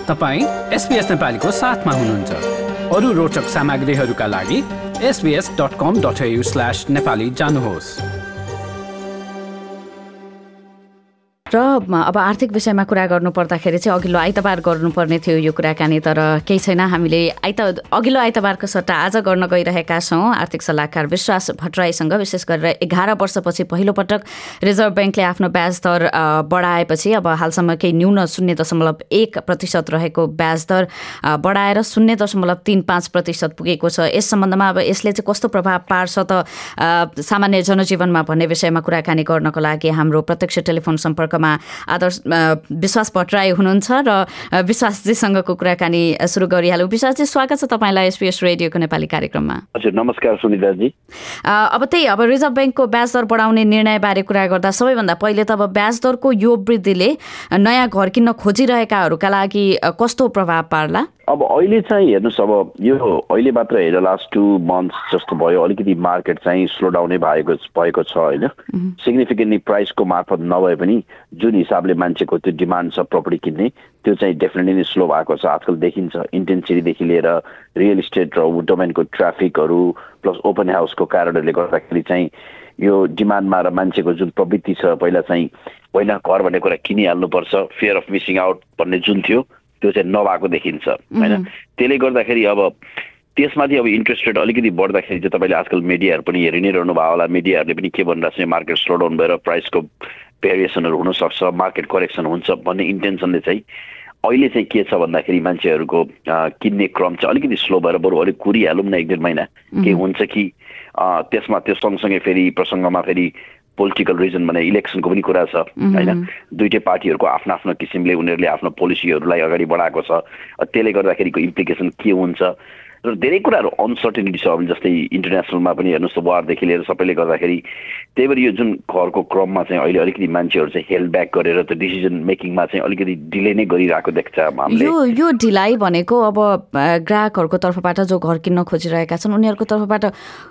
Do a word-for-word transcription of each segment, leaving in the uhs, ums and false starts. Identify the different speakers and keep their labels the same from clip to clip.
Speaker 1: तपाईँ एसबीएस नेपालीको साथमा हुनुहुन्छ। अरू रोचक सामग्रीहरूका लागि SBS dot com dot AU slash Nepali जानुहोस्।
Speaker 2: र अब आर्थिक विषयमा कुरा गर्नु पर्दाखेरि चाहिँ अघिल्लो आइतबार गर्नुपर्ने थियो यो कुराकानी, तर केही छैन, हामीले आइता अघिल्लो आइतबारको सट्टा आज गर्न गइरहेका छौँ। आर्थिक सल्लाहकार विश्वास भट्टराईसँग विशेष गरेर एघार वर्षपछि पहिलोपटक रिजर्भ ब्याङ्कले आफ्नो ब्याज दर बढाएपछि अब हालसम्म केही न्यून शून्य दशमलव एक प्रतिशत रहेको ब्याज दर बढाएर शून्य दशमलव तिन पाँच प्रतिशत पुगेको छ। यस सम्बन्धमा अब यसले चाहिँ कस्तो प्रभाव पार्छ त सामान्य जनजीवनमा भन्ने विषयमा कुराकानी गर्नको लागि हाम्रो प्रत्यक्ष टेलिफोन सम्पर्क आदर्श विश्वास भट्टराई हुनुहुन्छ र विश्वासजीसँगको कुराकानी सुरु गरिहालौँ। विश्वासजी, स्वागत छ तपाईँलाई एसबीएस रेडियोको नेपाली कार्यक्रममा।
Speaker 3: हजुर, नमस्कार सुनिताजी।
Speaker 2: अब त्यही अब रिजर्भ ब्याङ्कको ब्याज दर बढाउने निर्णयबारे कुरा गर्दा सबैभन्दा पहिले त अब ब्याज दरको यो वृद्धिले नयाँ घर किन्न खोजिरहेकाहरूका लागि कस्तो प्रभाव पार्ला?
Speaker 3: अब अहिले चाहिँ हेर्नुहोस्, अब यो अहिले मात्र हेरेर लास्ट टू मन्थ्स जस्तो भयो अलिकति मार्केट चाहिँ स्लो डाउनै भएको भएको छ होइन। सिग्निफिकेन्टली प्राइसको मार्फत नभए पनि जुन हिसाबले मान्छेको त्यो डिमान्ड छ प्रपर्टी किन्ने, त्यो चाहिँ डेफिनेटली नै स्लो भएको छ। आजकल देखिन्छ इन्टेन्सिटीदेखि लिएर रियल इस्टेट र डोमेनको ट्राफिकहरू प्लस ओपन हाउसको कारणहरूले गर्दाखेरि चाहिँ यो डिमान्डमा र मान्छेको जुन प्रवृत्ति छ, पहिला चाहिँ पहिला घर भन्ने कुरा किनिहाल्नुपर्छ, फियर अफ मिसिङ आउट भन्ने जुन थियो त्यो चाहिँ नभएको देखिन्छ होइन। त्यसले गर्दाखेरि अब त्यसमाथि अब इन्ट्रेस्ट रेट अलिकति बढ्दाखेरि चाहिँ तपाईँले आजकल मिडियाहरू पनि हेरि नै रहनु भयो होला। मिडियाहरूले पनि के भनिरहेको छ, मार्केट स्लो डाउन भएर प्राइसको भेरिएसनहरू हुनसक्छ, मार्केट करेक्सन हुन्छ भन्ने इन्टेन्सनले चाहिँ अहिले चाहिँ के छ भन्दाखेरि मान्छेहरूको किन्ने क्रम चाहिँ अलिकति स्लो भएर बरु अलिक कुरिहालौँ न एक डेढ महिना के हुन्छ कि त्यसमा त्यो सँगसँगै फेरि प्रसङ्गमा फेरि पोलिटिकल रिजन भने इलेक्सनको पनि कुरा छ होइन। दुईटै पार्टीहरूको आफ्नो आफ्नो किसिमले उनीहरूले आफ्नो पोलिसीहरूलाई अगाडि बढाएको छ। त्यसले गर्दाखेरिको इम्प्लिकेसन के हुन्छ र धेरै कुराहरू अनसर्टेनिटी छ। अब जस्तै इन्टरनेसनलमा पनि हेर्नुहोस्, वारदेखि लिएर सबैले गर्दाखेरि त्यही भएर यो जुन घरको क्रममा चाहिँ अहिले अलिकति मान्छेहरू चाहिँ हेल्ड ब्याक गरेर त्यो डिसिजन मेकिङमा चाहिँ अलिकति डिले नै गरिरहेको देख्छ हामीले।
Speaker 2: यो यो ढिलाइ भनेको अब ग्राहकहरूको तर्फबाट जो घर किन्न खोजिरहेका छन् उनीहरूको तर्फबाट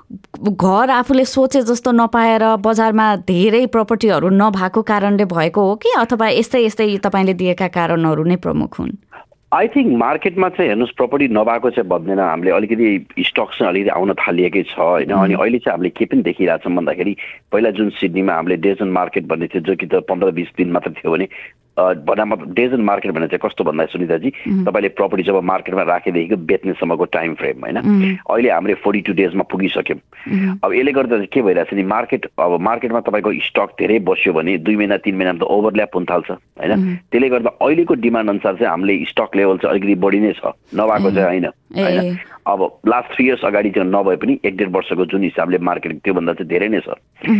Speaker 2: घर आफूले सोचे जस्तो नपाएर बजारमा धेरै प्रपर्टीहरू नभएको कारणले भएको हो कि अथवा यस्तै यस्तै तपाईँले दिएका कारणहरू नै प्रमुख हुन्?
Speaker 3: आई थिङ्क मार्केटमा चाहिँ हेर्नुहोस्, प्रपर्टी नभएको चाहिँ भन्दैन, हामीले अलिकति स्टक चाहिँ अलिकति आउन थालिएकै छ होइन। अनि अहिले चाहिँ हामीले के पनि देखिरहेछौँ भन्दाखेरि पहिला जुन सिडनीमा हामीले डेजन मार्केट भन्ने थियो जो कि त पन्ध्र बिस दिन मात्र थियो भने भन्दा मतलब डेजन मार्केट भने चाहिँ कस्तो भन्दा सुनिताजी, तपाईँले प्रपर्टी जब मार्केटमा राखेदेखिको बेच्नेसम्मको टाइम फ्रेम होइन। अहिले हामीले फोर्टी टू डेजमा पुगिसक्यौँ। अब यसले गर्दा चाहिँ के भइरहेछ नि, मार्केट अब मार्केटमा तपाईँको स्टक धेरै बस्यो भने दुई महिना तिन महिनामा त ओभरल्याप हुन थाल्छ होइन। त्यसले गर्दा अहिलेको डिमान्ड अनुसार चाहिँ हामीले स्टक लेभल चाहिँ अलिकति बढी नै छ, नभएको चाहिँ होइन होइन। अब लास्ट थ्री इयर्स अगाडि चाहिँ नभए पनि एक डेढ वर्षको जुन हिसाबले मार्केट त्योभन्दा चाहिँ धेरै नै छ।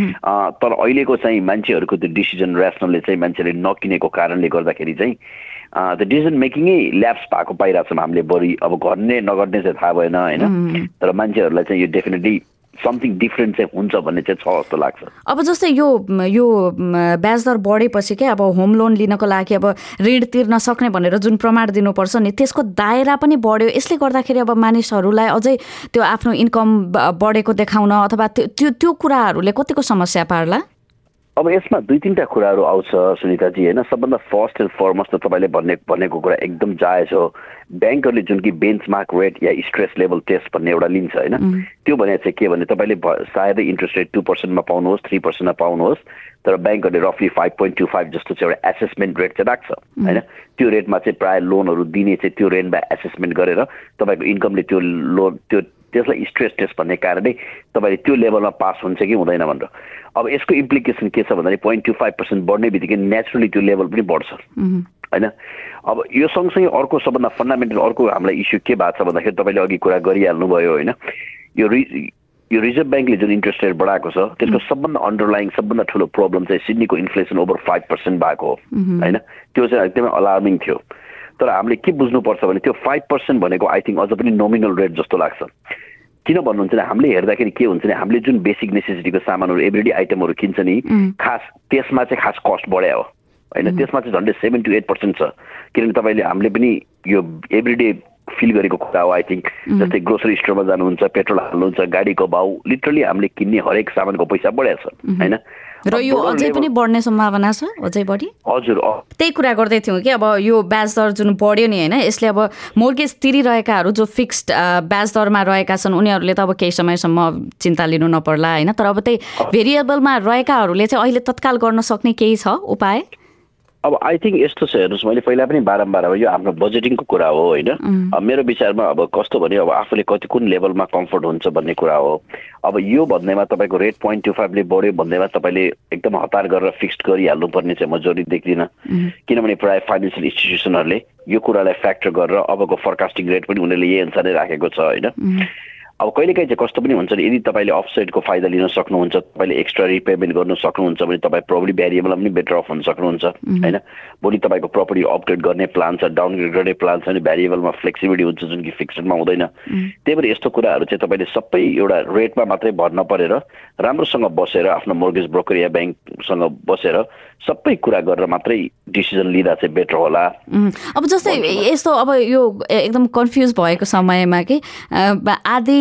Speaker 3: तर अहिलेको चाहिँ मान्छेहरूको त्यो डिसिजन ऱ्यासनलले चाहिँ मान्छेले नकिनेको कारणले गर्दाखेरि चाहिँ त्यो डिसिजन मेकिङै ल्याप्स भएको पाइरहेको छौँ हामीले। बढी अब गर्ने नगर्ने चाहिँ थाहा भएन होइन, तर मान्छेहरूलाई चाहिँ यो डेफिनेटली समथिङ डिफ्रेन्ट चाहिँ हुन्छ भन्ने चाहिँ छ जस्तो लाग्छ।
Speaker 2: अब जस्तै यो यो ब्याज दर बढेपछि के अब होम लोन लिनको लागि अब ऋण तिर्न सक्ने भनेर जुन प्रमाण दिनुपर्छ नि त्यसको दायरा पनि बढ्यो। यसले गर्दाखेरि अब मानिसहरूलाई अझै त्यो आफ्नो इन्कम बढेको देखाउन अथवा त्यो त्यो कुराहरूले कतिको समस्या पार्ला?
Speaker 3: अब यसमा दुई तिनवटा कुराहरू आउँछ सुनिताजी होइन। सबभन्दा फर्स्ट एन्ड फरमोस्ट त तपाईँले भन्ने भनेको कुरा एकदम जायज हो। ब्याङ्कहरूले जुन कि बेन्चमार्क रेट या स्ट्रेस लेभल टेस्ट भन्ने एउटा लिन्छ होइन, त्यो भने चाहिँ के भने तपाईँले सायदै इन्ट्रेस्ट रेट टू पर्सेन्टमा पाउनुहोस्, थ्री पर्सेन्टमा पाउनुहोस्, तर ब्याङ्कहरूले रफली फाइभ पोइन्ट टू फाइभ जस्तो चाहिँ एउटा एसेसमेन्ट रेट चाहिँ राख्छ होइन। त्यो रेटमा चाहिँ प्रायः लोनहरू दिने चाहिँ त्यो रेटमा एसेसमेन्ट गरेर तपाईँको इन्कमले त्यो लोन त्यो त्यसलाई स्ट्रेस टेस्ट भन्ने कारणले तपाईँले त्यो लेभलमा पास हुन्छ कि हुँदैन भनेर। अब यसको इम्प्लिकेसन के छ भन्दाखेरि पोइन्ट टू फाइभ पर्सेन्ट बढ्ने बित्तिकै नेचुरली त्यो लेभल पनि बढ्छ होइन। अब यो सँगसँगै अर्को सबभन्दा फन्डामेन्टल अर्को हामीलाई इस्यु के भएको छ भन्दाखेरि तपाईँले अघि कुरा गरिहाल्नुभयो होइन। यो रि यो रिजर्भ ब्याङ्कले जुन इन्ट्रेस्ट रेट बढाएको छ त्यसको सबभन्दा अन्डरलाइङ सबभन्दा ठुलो प्रब्लम चाहिँ सिडनीको इन्फ्लेसन ओभर फाइभ पर्सेन्ट भएको हो होइन। त्यो चाहिँ एकदमै अलार्मिङ थियो। तर हामीले के बुझ्नुपर्छ भने त्यो फाइभ पर्सेन्ट भनेको आई थिङ्क अझ पनि नोमिनल रेट जस्तो लाग्छ। किन भन्नुहुन्छ भने हामीले हेर्दाखेरि के हुन्छ भने हामीले जुन बेसिक नेसेसिटीको सामानहरू एभ्रिडे आइटमहरू किन्छ नि खास त्यसमा चाहिँ खास कस्ट बढ्या हो होइन। त्यसमा चाहिँ झन्डै सेभेन टु एट पर्सेन्ट छ। किनभने तपाईँले हामीले पनि यो एभ्रिडे फिल गरेको कुरा हो आई थिङ्क। जस्तै ग्रोसरी स्टोरमा जानुहुन्छ, पेट्रोल हाल्नुहुन्छ, गाडीको भाउ, लिटरली हामीले किन्ने हरेक सामानको पैसा बढेको छ होइन।
Speaker 2: र यो अझै पनि बढ्ने सम्भावना छ अझै बढी?
Speaker 3: हजुर,
Speaker 2: त्यही कुरा गर्दै थियौँ कि अब यो ब्याज दर जुन बढ्यो नि होइन, यसले अब मोर्गेज तिरिरहेकाहरू जो फिक्स्ड ब्याज दरमा रहेका छन् उनीहरूले त अब केही समयसम्म चिन्ता लिनु नपर्ला होइन, तर अब त्यही भेरिएबलमा रहेकाहरूले चाहिँ अहिले तत्काल गर्न सक्ने केही छ उपाय?
Speaker 3: अब आई थिङ्क यस्तो छ, हेर्नुहोस्, मैले पहिला पनि बारम्बार अब यो आफ्नो बजेटिङको कुरा हो होइन। मेरो विचारमा अब कस्तो भने अब आफूले कति कुन लेभलमा कम्फर्ट हुन्छ भन्ने कुरा हो। अब यो भन्दैमा तपाईँको रेट पोइन्ट टू फाइभले बढ्यो भन्दैमा तपाईँले एकदम हतार गरेर फिक्स्ड गरिहाल्नुपर्ने चाहिँ म जरुरी देख्दिनँ, किनभने प्रायः फाइनेन्सियल इन्स्टिट्युसनहरूले यो कुरालाई फ्याक्टर गरेर अबको फोरकास्टिङ रेट पनि उनीहरूले यही अनुसार नै राखेको छ होइन। अब कहिलेकाहीँ चाहिँ कस्तो पनि हुन्छ नि, यदि तपाईँले अफसाइडको फाइदा लिन सक्नुहुन्छ, तपाईँले एक्स्ट्रा रिपेमेन्ट गर्नु सक्नुहुन्छ भने तपाईँ प्रोपर्टी भ्यारिएबलमा पनि बेटर अफ हुन सक्नुहुन्छ होइन। भोलि तपाईँको प्रपर्टी अपग्रेड गर्ने प्लान छ, डाउनग्रेड गर्ने प्लान छ भने भ्यारिएबलमा फ्लेक्सिबिलिटी हुन्छ जुन कि फिक्सडमा हुँदैन। त्यही भएर यस्तो कुराहरू चाहिँ तपाईँले सबै एउटा रेटमा मात्रै भर नपरेर राम्रोसँग बसेर आफ्नो मोर्गेज ब्रोकर या ब्याङ्कसँग बसेर सबै कुरा गरेर मात्रै डिसिजन लिँदा चाहिँ बेटर होला।
Speaker 2: अब जस्तै यस्तो अब यो एकदम कन्फ्युज भएको समयमा कि आधी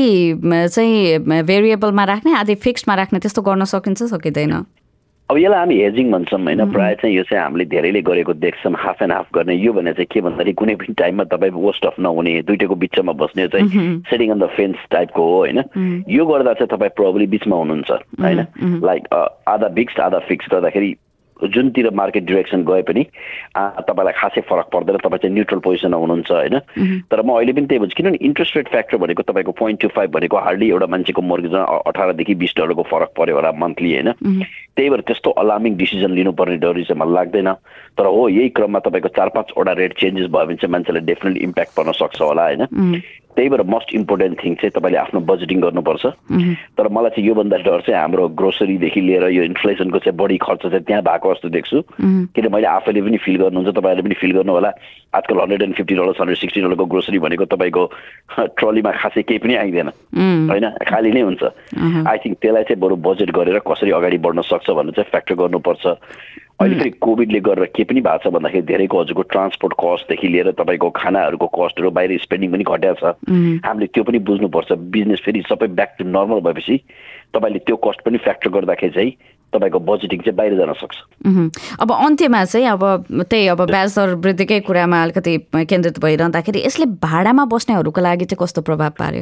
Speaker 2: चाहिँ भेरिएबलमा राख्ने आधी फिक्स्डमा राख्ने त्यस्तो गर्न सकिन्छ सकिँदैन?
Speaker 3: अब यसलाई हामी हेजिङ भन्छौँ होइन। प्रायः चाहिँ यो चाहिँ हामीले धेरैले गरेको देख्छौँ, हाफ एन्ड हाफ गर्ने। यो भने चाहिँ के भन्दाखेरि कुनै पनि टाइममा तपाईँ वर्स्ट अफ नहुने, दुइटाको बिचमा बस्ने चाहिँ सेटिङ अन द फेन्स टाइपको हो होइन। यो गर्दा चाहिँ तपाईँ प्रोबब्ली बिचमा हुनुहुन्छ होइन। लाइक आधा फिक्स्ड आधा फिक्स गर्दाखेरि जुनतिर मार्केट डिरेक्सन गए पनि तपाईँलाई खासै फरक पर्दैन, तपाईँ चाहिँ न्युट्रल पोजिसनमा हुनुहुन्छ होइन। तर म अहिले पनि त्यही भन्छु, किनभने इन्ट्रेस्ट रेट फ्याक्टर भनेको तपाईँको पोइन्ट टू फाइभ भनेको हार्डली एउटा मान्छेको मोर्गेजमा अठारदेखि बिस डलरको फरक पर्यो होला मन्थली होइन। त्यही भएर त्यस्तो अलार्मिङ डिसिजन लिनुपर्ने डर चाहिँ मलाई लाग्दैन। तर हो यही क्रममा तपाईँको चार पाँचवटा रेट चेन्जेस भयो भने चाहिँ मान्छेलाई डेफिनेटली इम्प्याक्ट पर्न सक्छ होला होइन। त्यही भएर मोस्ट इम्पोर्टेन्ट थिङ चाहिँ तपाईँले आफ्नो बजेटिङ गर्नुपर्छ। तर मलाई चाहिँ योभन्दा डर चाहिँ हाम्रो ग्रोसरीदेखि लिएर यो इन्फ्लेसनको चाहिँ बढी खर्च चाहिँ त्यहाँ भएको जस्तो देख्छु। किन मैले आफैले पनि फिल गर्नुहुन्छ, तपाईँहरूले पनि फिल गर्नु होला। आजकल hundred and fifty dollar hundred sixty डलरको ग्रोसरी भनेको तपाईँको ट्रलीमा खासै केही पनि आइँदैन होइन, खाली नै हुन्छ। आई थिङ्क त्यसलाई चाहिँ बरु बजेट गरेर कसरी अगाडि बढ्न सक्छ भन्ने चाहिँ फ्याक्टर गर्नुपर्छ। अहिले फेरि कोभिडले गरेर के पनि भएको छ भन्दाखेरि धेरैको हजुरको ट्रान्सपोर्ट कस्टदेखि लिएर तपाईँको खानाहरूको कस्टहरू बाहिर स्पेन्डिङ पनि घटेको छ। हामीले त्यो पनि बुझ्नुपर्छ। बिजनेस फेरि सबै ब्याक टु नर्मल भएपछि तपाईँले त्यो कस्ट पनि फ्याक्टर गर्दाखेरि चाहिँ तपाईँको बजेटिङ चाहिँ बाहिर जान सक्छ।
Speaker 2: अब अन्त्यमा चाहिँ अब त्यही अब ब्याज दर वृद्धिकै कुरामा अलिकति केन्द्रित भइरहँदाखेरि यसले भाडामा बस्नेहरूको लागि चाहिँ कस्तो प्रभाव पार्यो?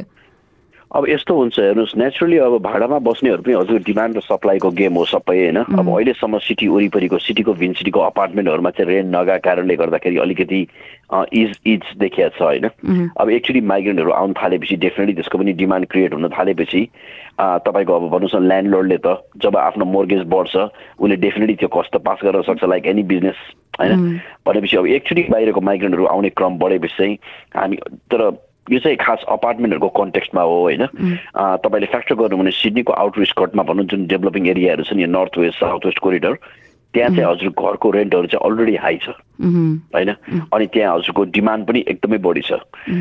Speaker 3: अब यस्तो हुन्छ, हेर्नुहोस्, नेचुरली अब भाडामा बस्नेहरू पनि हजुर डिमान्ड र सप्लाईको गेम हो सबै होइन। अब अहिलेसम्म सिटी वरिपरिको सिटीको भिन सिटीको अपार्टमेन्टहरूमा चाहिँ रेन्ट नगएको कारणले गर्दाखेरि अलिकति इज इज देखिया छ होइन। अब एक्चुअली माइग्रेन्टहरू आउनु थालेपछि डेफिनेटली त्यसको पनि डिमान्ड क्रिएट हुन थालेपछि तपाईँको अब भन्नुहोस् न ल्यान्डलोर्डले त जब आफ्नो मोर्गेज बढ्छ उसले डेफिनेटली त्यो कस्ट त पास गर्न सक्छ लाइक एनी बिजनेस होइन। भनेपछि अब एक्चुली बाहिरको माइग्रेन्टहरू आउने क्रम बढेपछि चाहिँ हामी, तर यो चाहिँ खास अपार्टमेन्टहरूको कन्टेक्स्टमा हो होइन। तपाईँले फ्याक्टर गर्नु भने सिडनीको आउटर स्कर्टमा भनौँ जुन डेभलपिङ एरियाहरू छ नि, north west south west corridor, त्यहाँ चाहिँ हजुर घरको रेन्टहरू चाहिँ अलरेडी हाई छ होइन। अनि त्यहाँ हजुरको डिमान्ड पनि एकदमै बढी छ।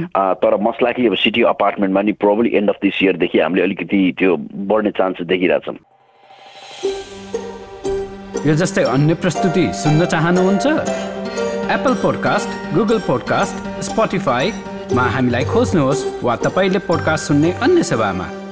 Speaker 3: तर मसला कि अब सिटी अपार्टमेन्टमा नि प्रोबब्ली एन्ड अफ दिस इयरदेखि हामीले अलिकति त्यो बढ्ने चान्सेस देखिरहेछौँ।
Speaker 1: यो जस्तै अन्य प्रस्तुति सुन्न चाहनुहुन्छ? Apple podcast, Google podcast, Spotify मा हामीलाई खोज्नुहोस् वा तपाईँले पोडकास्ट सुन्ने अन्य सेवामा।